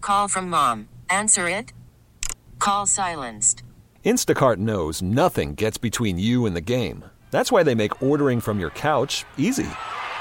Call from mom. Answer it. Call silenced. Instacart knows nothing gets between you and the game. That's why they make ordering from your couch easy.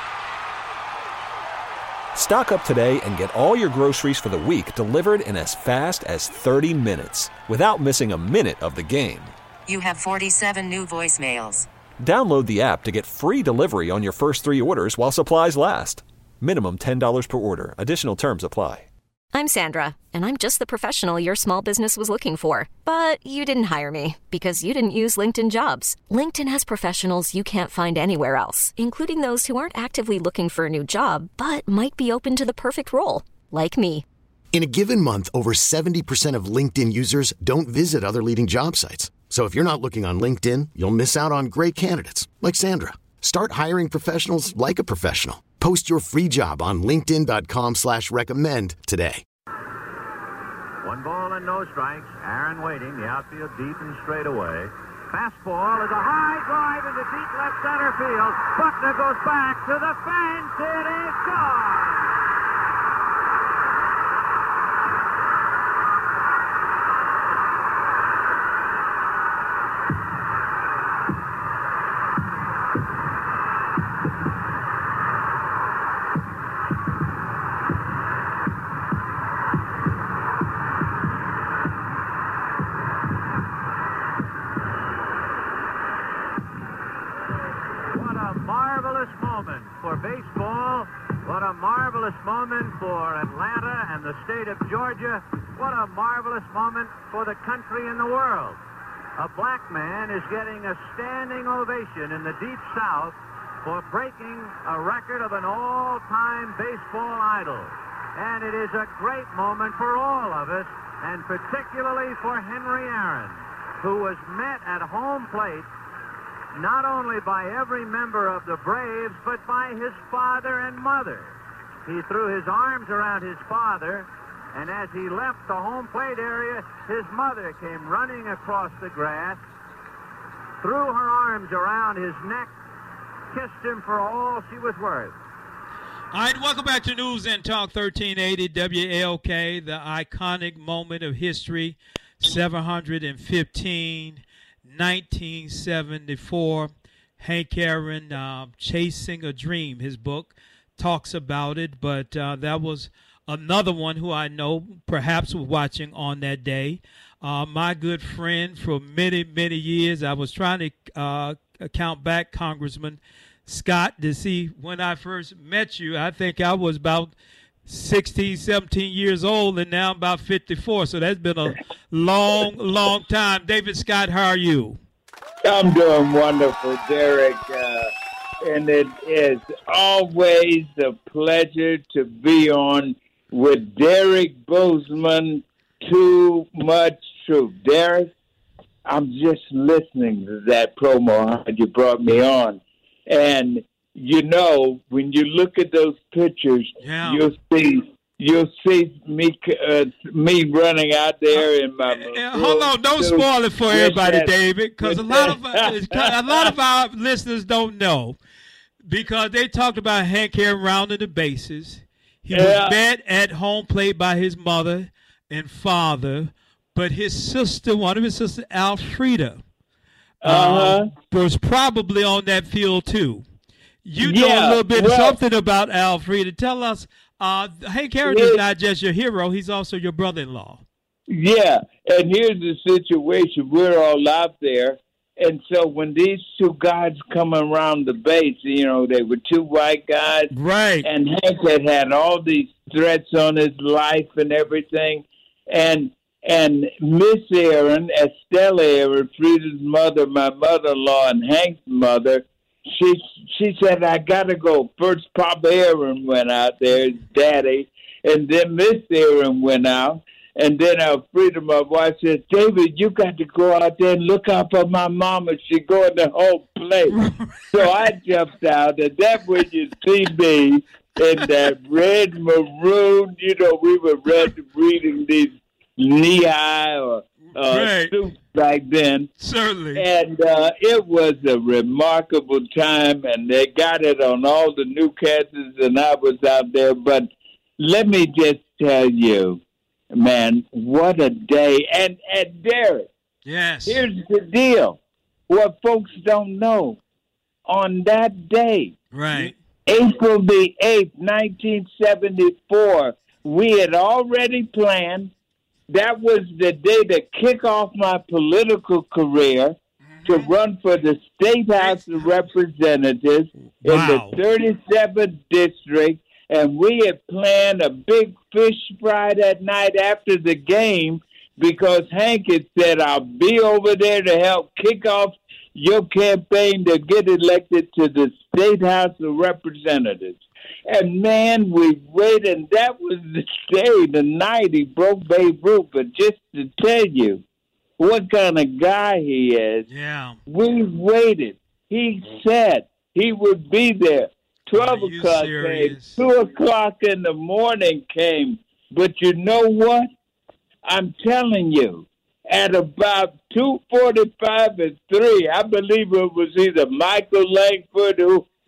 Stock up today and get all your groceries for the week delivered in as fast as 30 minutes without missing a minute of the game. You have 47 new voicemails. Download the app to get free delivery on your first 3 orders while supplies last. Minimum $10 per order. Additional terms apply. I'm Sandra, and I'm just the professional your small business was looking for. But you didn't hire me because you didn't use LinkedIn Jobs. LinkedIn has professionals you can't find anywhere else, including those who aren't actively looking for a new job, but might be open to the perfect role, like me. In a given month, over 70% of LinkedIn users don't visit other leading job sites. So if you're not looking on LinkedIn, you'll miss out on great candidates like Sandra. Start hiring professionals like a professional. Post your free job on linkedin.com/recommend today. 1 ball and no strikes. Aaron waiting. The outfield deep and straight away. Fastball is a high drive into deep left center field. Buckner goes back to the fence. It is gone. For baseball, what a marvelous moment for Atlanta and the state of Georgia. What a marvelous moment for the country and the world. A black man is getting a standing ovation in the Deep South for breaking a record of an all-time baseball idol. And it is a great moment for all of us, and particularly for Henry Aaron, who was met at home plate not only by every member of the Braves, but by his father and mother. He threw his arms around his father, and as he left the home plate area, his mother came running across the grass, threw her arms around his neck, kissed him for all she was worth. All right, welcome back to News and Talk 1380 WALK, the iconic moment of history, 715. 1974, Hank Aaron, Chasing a Dream, his book talks about it, but that was another one who I know perhaps was watching on that day. My good friend for many, many years, I was trying to count back, Congressman Scott, to see when I first met you. I think I was about 16, 17 years old, and now I'm about 54. So that's been a long, long time. David Scott, how are you? I'm doing wonderful, Derek. And it is always a pleasure to be on with Derek Bozeman, Too Much Truth. Derek, I'm just listening to that promo you brought me on. And you know, when you look at those pictures, you'll see me running out there in my. Hold on, don't spoil it for everybody, David, because a lot of our listeners don't know, because they talked about Hank Aaron rounding the bases. He was met at home plate by his mother and father, but his sister, one of his sisters, Alfreda, was probably on that field too. You know a little bit something about Alfreda. Tell us, Hank Aaron is not just your hero, he's also your brother-in-law. Yeah, and here's the situation. We're all out there, and so when these two guys come around the base, you know, they were two white guys. Right. And Hank had all these threats on his life and everything. And Miss Aaron, Estella Aaron, Frida's mother, my mother-in-law, and Hank's mother, she said, I got to go. First, Papa Aaron went out there, his daddy, and then Miss Aaron went out. And then Frida, my wife, said, David, you got to go out there and look out for my mama. She going to home plate. So I jumped out, and that when you see me in that red maroon, you know, we were reading these knee-high or suits back then. Certainly. And it was a remarkable time, and they got it on all the newscasts, and I was out there. But let me just tell you, man, what a day. And Derek, yes, here's the deal. What folks don't know, on that day, right, April the 8th, 1974, we had already planned. That was the day to kick off my political career to run for the State House of Representatives in the 37th District. And we had planned a big fish fry that night after the game because Hank had said, I'll be over there to help kick off your campaign to get elected to the State House of Representatives. And, man, we waited. And that was the day, the night he broke Babe Ruth. But just to tell you what kind of guy he is, we waited. He said he would be there. 12 o'clock came. 2 o'clock in the morning came. But you know what? I'm telling you, at about 2:45 and 3, I believe it was either Michael Langford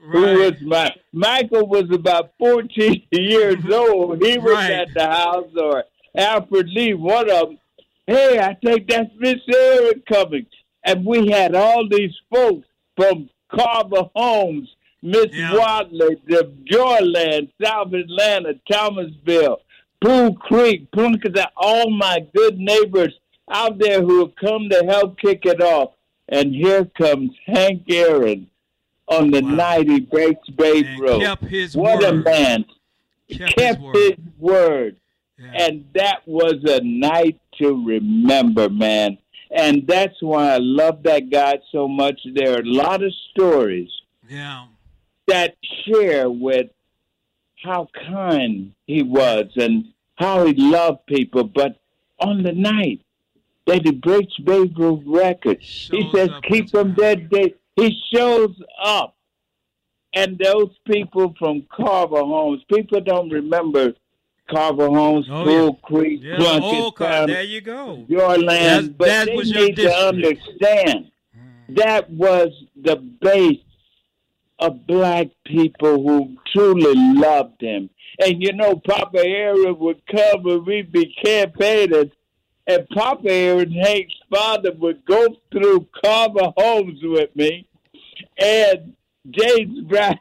Michael was about 14 years old. He was at the house, or Alfred Lee, one of them. Hey, I think that's Miss Aaron coming. And we had all these folks from Carver Homes, Miss Watley, the Joyland, South Atlanta, Thomasville, Pool Creek, Plunkett, all my good neighbors out there who have come to help kick it off. And here comes Hank Aaron on the night he breaks Babe Ruth. What a man. Kept his word. Yeah. And that was a night to remember, man. And that's why I love that guy so much. There are a lot of stories that share with how kind he was and how he loved people. But on the night that he breaks Babe Ruth record, he says, keep them that day. He shows up. And those people from Carver Homes, people don't remember Carver Homes, Bull Creek, Plunkett, there you go. Joyland, but they need to understand that was the base of black people who truly loved him. And you know, Papa Aaron would come and we'd be campaigning, and Papa Aaron, Hank's father, would go through Carver Homes with me, and James Brown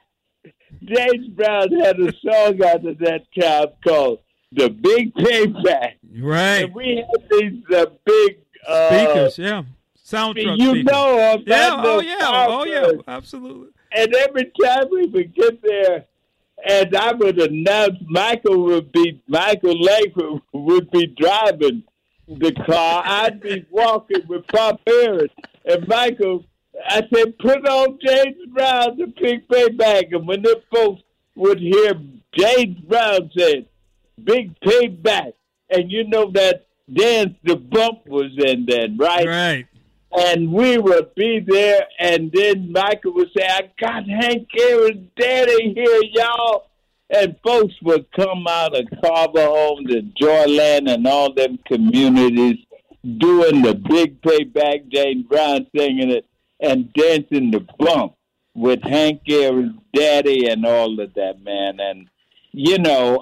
had a song out of that time called "The Big Payback." Right. And we had these big speakers, soundtrack speakers. Know about oh yeah, absolutely. And every time we would get there, and I would announce Michael Langford would be driving the car. I'd be walking with Pop Aaron, and Michael. I said, put on James Brown, The Big Payback. And when the folks would hear James Brown say, Big Payback, and you know that Dance the Bump was in then, right? Right. And we would be there, and then Michael would say, I got Hank Aaron's daddy here, y'all. And folks would come out of Carver Homes and Joyland and all them communities doing the Big Payback, James Brown singing it, and dancing the bump with Hank Aaron's daddy and all of that, man. And you know,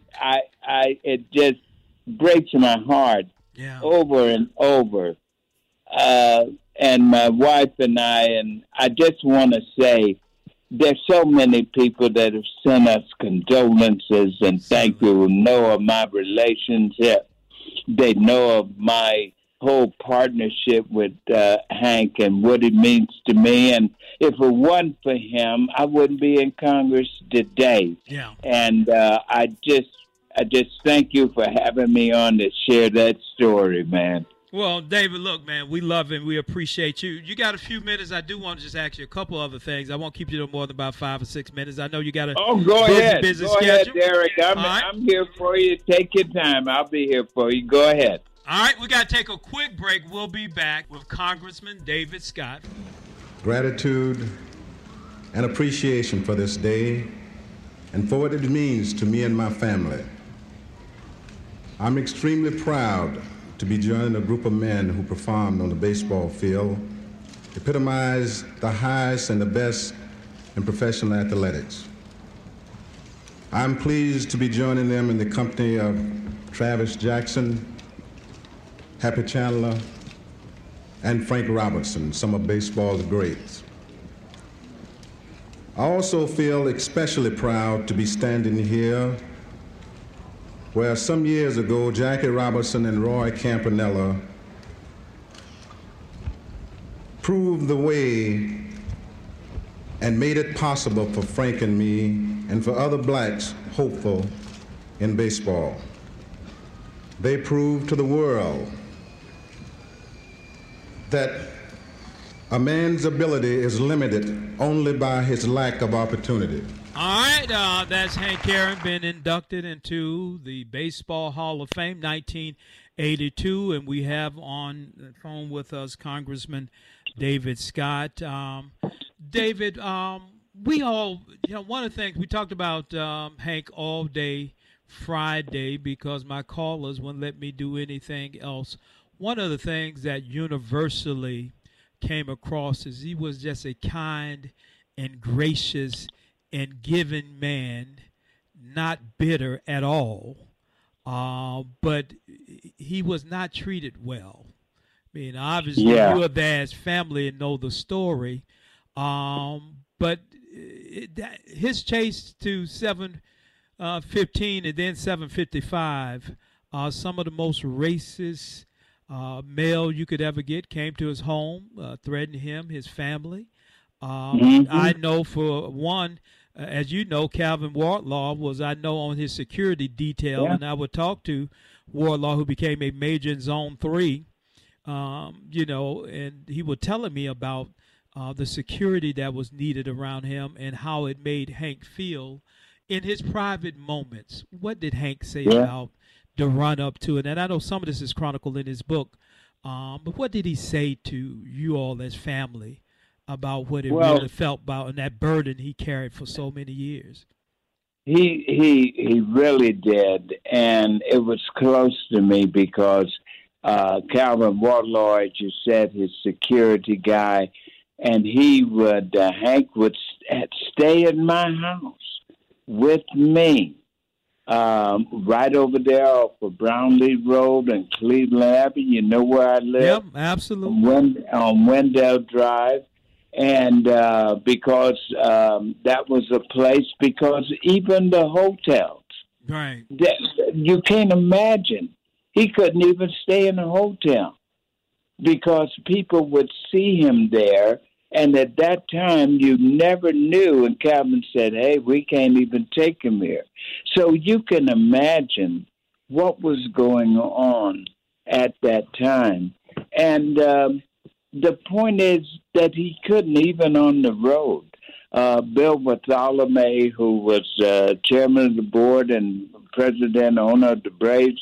it just breaks my heart over and over. And my wife and I just want to say, there's so many people that have sent us condolences and thank you, who know of my relationship. They know of my whole partnership with Hank and what it means to me. And if it wasn't for him, I wouldn't be in Congress today. Yeah. And I just thank you for having me on to share that story, man. Well, David, look, man, we love him. We appreciate you. You got a few minutes. I do want to just ask you a couple other things. I won't keep you no more than about 5 or 6 minutes. I know you got a go ahead, schedule. Derek. I'm here for you. Take your time. I'll be here for you. Go ahead. All right, we got to take a quick break. We'll be back with Congressman David Scott. Gratitude and appreciation for this day and for what it means to me and my family. I'm extremely proud to be joining a group of men who performed on the baseball field, epitomized the highest and the best in professional athletics. I'm pleased to be joining them in the company of Travis Jackson, Happy Chandler, and Frank Robertson, some of baseball's greats. I also feel especially proud to be standing here where some years ago Jackie Robinson and Roy Campanella proved the way and made it possible for Frank and me and for other blacks hopeful in baseball. They proved to the world that a man's ability is limited only by his lack of opportunity. All right, that's Hank Aaron, been inducted into the Baseball Hall of Fame, 1982, and we have on the phone with us Congressman David Scott. David, we all, one of the things we talked about Hank all day Friday because my callers wouldn't let me do anything else. One of the things that universally came across is he was just a kind and gracious and giving man, not bitter at all, but he was not treated well. I mean, obviously, you are there as family and know the story, but his chase to 715 and then 755, some of the most racist mail you could ever get came to his home, threatening him, his family. I know for one, as you know, Calvin Wardlaw was, I know, on his security detail, and I would talk to Wardlaw, who became a major in Zone 3, and he was telling me about the security that was needed around him and how it made Hank feel in his private moments. What did Hank say about the run up to it? And I know some of this is chronicled in his book, but what did he say to you all as family about what it really felt about and that burden he carried for so many years? He really did, and it was close to me because Calvin Wardlaw, as you said, his security guy, and Hank would stay in my house with me. Right over there off of Brownlee Road and Cleveland Avenue. You know where I live? Yep, absolutely. On Wendell Drive. And because that was a place, because even the hotels. Right. You can't imagine. He couldn't even stay in a hotel because people would see him there. And at that time, you never knew. And Calvin said, hey, we can't even take him here. So you can imagine what was going on at that time. And the point is that he couldn't even on the road. Bill Bartholomew, who was chairman of the board and president, owner of the Braves,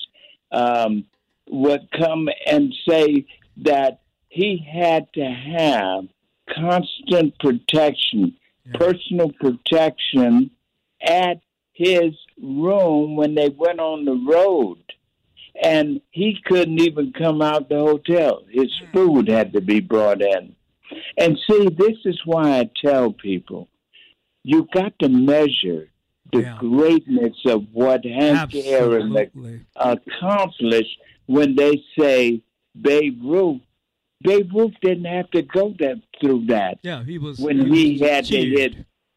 would come and say that he had to have constant protection, personal protection at his room when they went on the road. And he couldn't even come out the hotel. His food had to be brought in. And see, this is why I tell people, you got to measure the greatness of what Hank Aaron accomplished when they say Babe Ruth. Babe Ruth didn't have to go through that. Yeah, he was. When he had to hit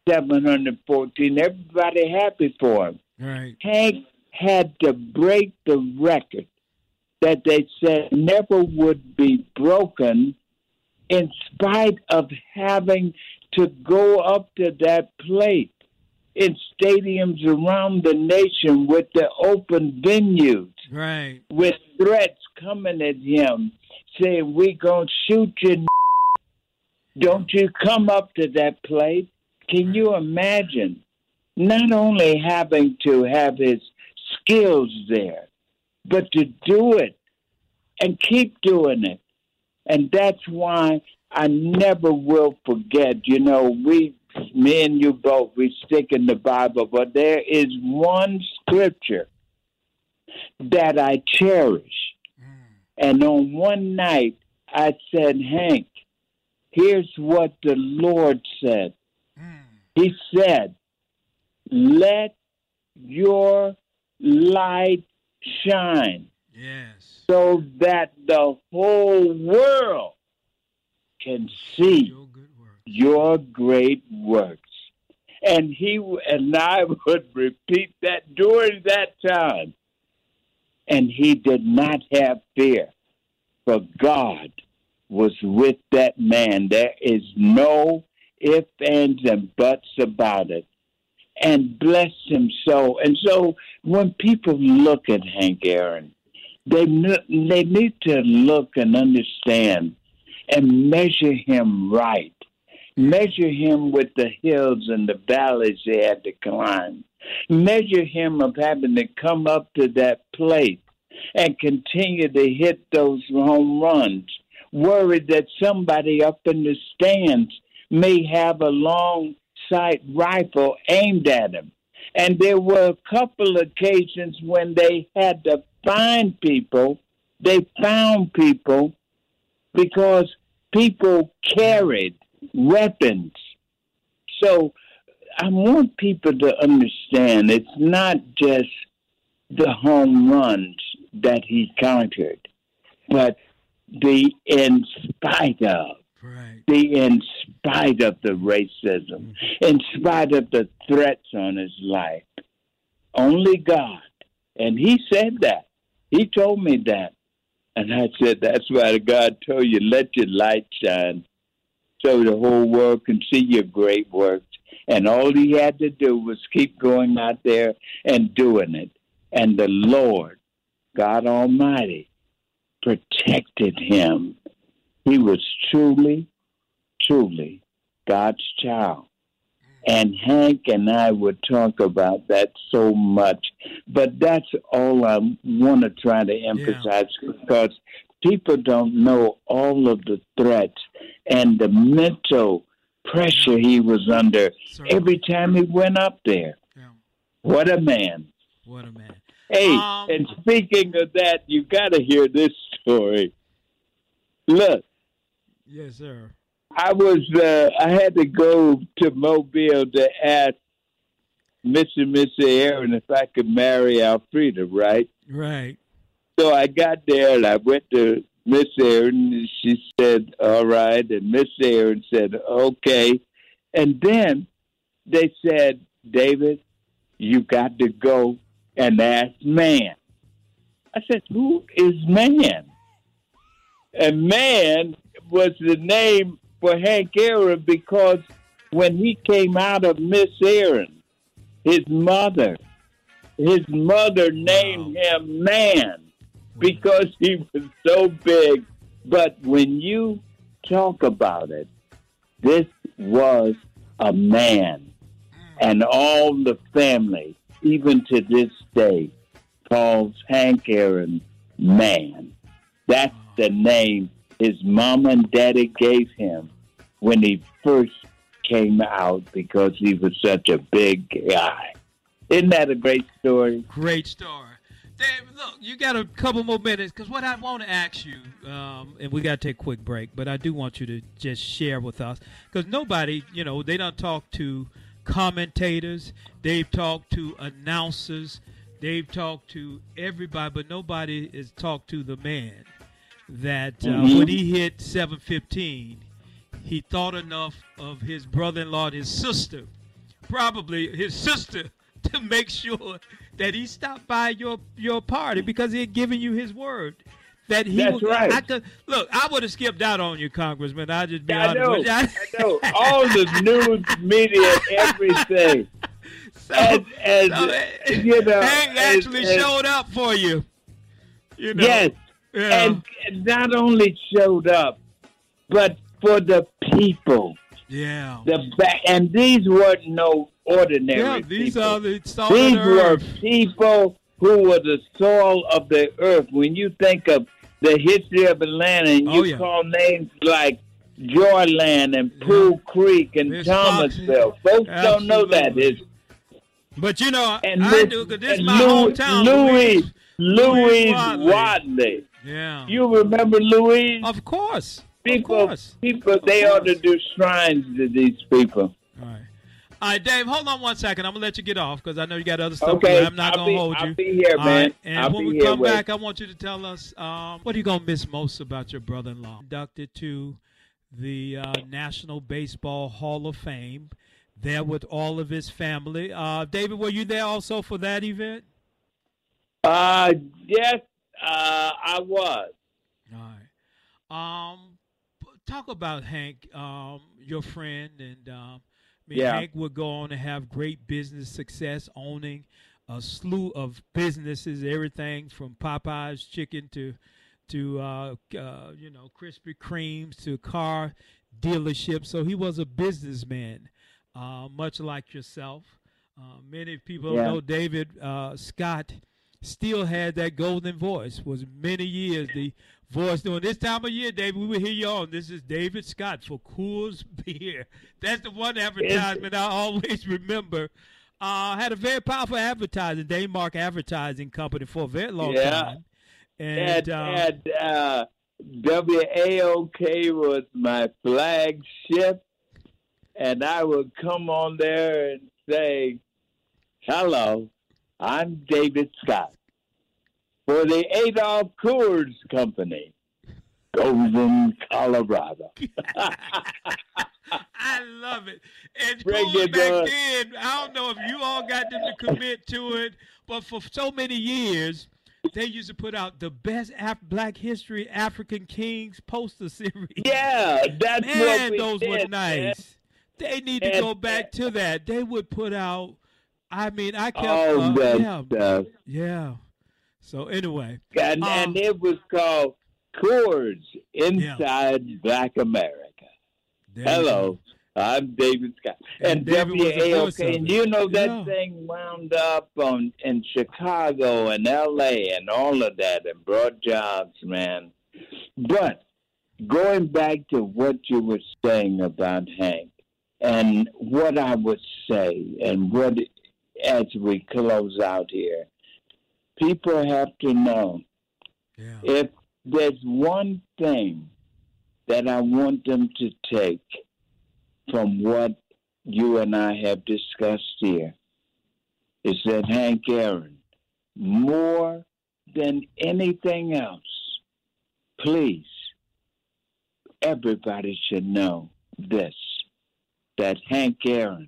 714, everybody happy for him. Right. Hank had to break the record that they said never would be broken, in spite of having to go up to that plate in stadiums around the nation with the open venues, right, with threats coming at him, saying, we gonna shoot you, don't you come up to that plate. Can you imagine not only having to have his skills there, but to do it and keep doing it? And that's why I never will forget. You know, me and you both, we stick in the Bible, but there is one scripture that I cherish. And on one night, I said, Hank, here's what the Lord said. He said, let your light shine. Yes. So that the whole world can see your great works. And I would repeat that during that time. And he did not have fear, for God was with that man. There is no ifs, ands, and buts about it. And blessed him so. And so when people look at Hank Aaron, they need to look and understand and measure him right. Measure him with the hills and the valleys they had to climb. Measure him of having to come up to that plate and continue to hit those home runs, worried that somebody up in the stands may have a long sight rifle aimed at him. And there were a couple occasions when they had to find people. They found people because people carried weapons. So I want people to understand it's not just the home runs that he conquered, but in spite of. Right. In spite of the racism, in spite of the threats on his life, only God. And he said that. He told me that. And I said, that's why God told you, let your light shine so the whole world can see your great works. And all he had to do was keep going out there and doing it. And the Lord, God Almighty, protected him. He was truly, truly God's child. And Hank and I would talk about that so much. But that's all I want to try to emphasize, because people don't know all of the threats and the mental pressure he was under every time he went up there. Yeah. What a man. What a man. Hey, and speaking of that, you got to hear this story. Look. Yes, sir. I had to go to Mobile to ask Mr. and Mrs. Aaron if I could marry Alfreda, right? Right. So I got there and I went to Miss Aaron and she said, all right. And Miss Aaron said, okay. And then they said, David, you got to go and ask Man. I said, who is Man? And Man was the name for Hank Aaron, because when he came out of Miss Aaron, his mother named him Man because he was so big. But when you talk about it, this was a man. And all the family, even to this day, calls Hank Aaron Man. That's the name his mom and daddy gave him when he first came out, because he was such a big guy. Isn't that a great story? Great story. Dave, look, you got a couple more minutes, because what I want to ask you, and we got to take a quick break, but I do want you to just share with us, because nobody, they don't talk to commentators, they've talked to announcers, they've talked to everybody, but nobody has talked to the man that when he hit 715, he thought enough of his brother-in-law and his sister, probably his sister, to make sure that he stopped by your party, because he had given you his word. That he That's right. I would have skipped out on you, Congressman. I'll just be honest with you. I know. All the news, media, everything. Hank actually showed up for you. Yes. Yeah. And not only showed up, but for the people. Yeah. And these weren't no ordinary these people. Are the salt these of the were earth. People who were the soul of the earth. When you think of the history of Atlanta, and you call names like Joyland and Pool Creek and Thomasville, folks don't know that. But I do, because this is my hometown. Louise Wadley. Yeah. You remember Louise? Of course. People, they ought to do shrines to these people. All right. All right, Dave, hold on one second. I'm going to let you get off because I know you got other stuff. Okay, I'm not going to hold you. I'll be here, All man. right, and when we come back, I want you to tell us what are you going to miss most about your brother-in-law? Inducted to the National Baseball Hall of Fame, there with all of his family. David, were you there also for that event? Yes, I was. All right. Talk about Hank, your friend, and Hank would go on to have great business success, owning a slew of businesses, everything from Popeye's Chicken to Krispy Kremes to car dealerships. So he was a businessman, much like yourself. Many people don't know David Scott still had that golden voice. Was many years the voice during this time of year, David. We will hear you on. This is David Scott for Coors Beer. That's the one advertisement I always remember. Had a very powerful advertising, Daymark Advertising Company, for a very long time. And WAOK was my flagship, and I would come on there and say, "Hello, I'm David Scott for the Adolph Coors Company, Golden, Colorado." I love it. And Coors back then, I don't know if you all got them to commit to it, but for so many years, they used to put out the best Black History African Kings poster series. Yeah, that's what we those did, were nice. Man. They need to go back to that. They would put out. I kept all that stuff. Yeah. So anyway, and it was called Coors Inside Black America. Hello, I'm David Scott. And WAOK, and you know that thing wound up in Chicago and LA and all of that and brought jobs, man. But going back to what you were saying about Hank and what I would say and what, as we close out here, people have to know if there's one thing that I want them to take from what you and I have discussed here is that Hank Aaron, more than anything else, please, everybody should know this, that Hank Aaron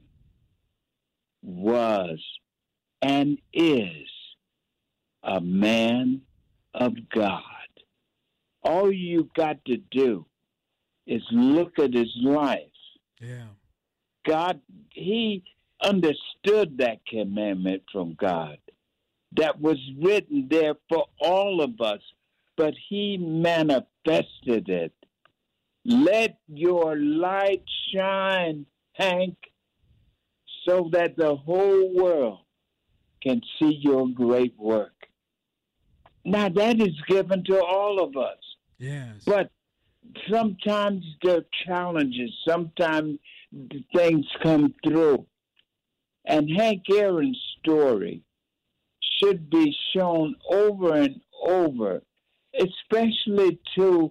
was and is a man of God. All you got to do is look at his life. Yeah. God, he understood that commandment from God that was written there for all of us, but he manifested it. Let your light shine, Hank, so that the whole world can see your great work. Now, that is given to all of us. Yes. But sometimes there are challenges. Sometimes things come through. And Hank Aaron's story should be shown over and over, especially to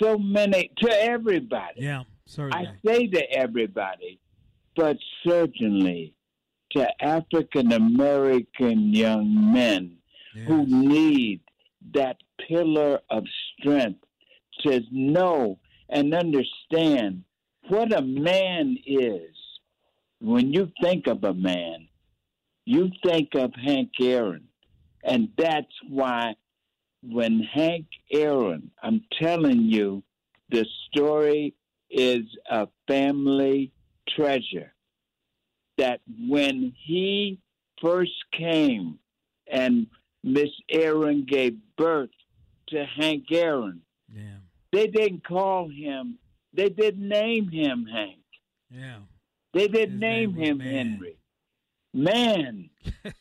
everybody. Yeah, certainly. I say to everybody, but certainly to African American young men who need that pillar of strength to know and understand what a man is. When you think of a man, you think of Hank Aaron. And that's why when Hank Aaron, I'm telling you, the story is a family treasure. That when he first came and Miss Aaron gave birth to Hank Aaron, they didn't call him, they didn't name him Hank. Yeah. They didn't name him Henry. Man.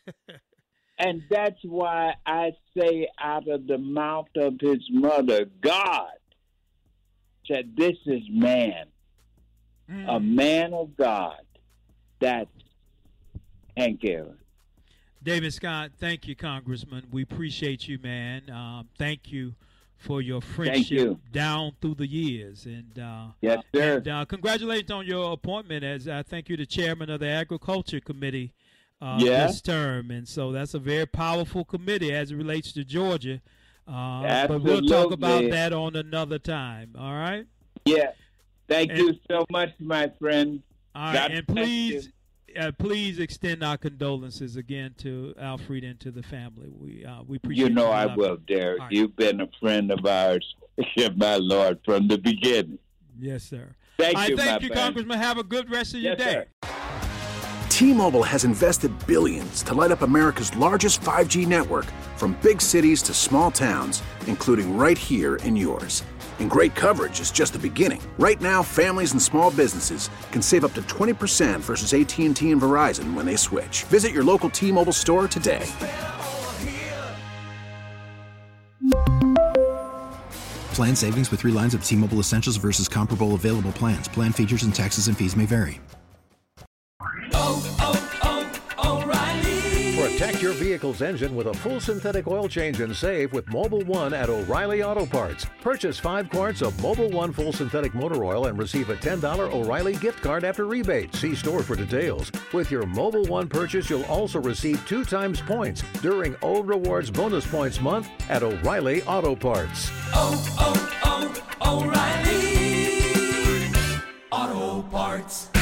And that's why I say out of the mouth of his mother, God said, this is man. A man of God. That's Hank Aaron. David Scott, thank you, Congressman. We appreciate you, man. Thank you for your friendship down through the years. And yes, sir. And, congratulations on your appointment, as I think you're the chairman of the Agriculture Committee this term. And so that's a very powerful committee as it relates to Georgia. But we'll talk about that on another time. All right? Yeah. Thank you so much, my friend. All right. And please extend our condolences again to Alfred and to the family. We appreciate it. I will, Derek. Right. You've been a friend of ours, my Lord, from the beginning. Yes, sir. Thank you, Congressman. Have a good rest of your day. Sir. T-Mobile has invested billions to light up America's largest 5G network, from big cities to small towns, including right here in yours. And great coverage is just the beginning. Right now, families and small businesses can save up to 20% versus AT&T and Verizon when they switch. Visit your local T-Mobile store today. Plan savings with 3 lines of T-Mobile Essentials versus comparable available plans. Plan features and taxes and fees may vary. O'Reilly. Protect your vehicle's engine with a full synthetic oil change and save with Mobil 1 at O'Reilly Auto Parts. Purchase 5 quarts of Mobil 1 full synthetic motor oil and receive a $10 O'Reilly gift card after rebate. See store for details. With your Mobil 1 purchase, you'll also receive 2 times points during O Rewards Bonus Points Month at O'Reilly Auto Parts. O'Reilly Auto Parts.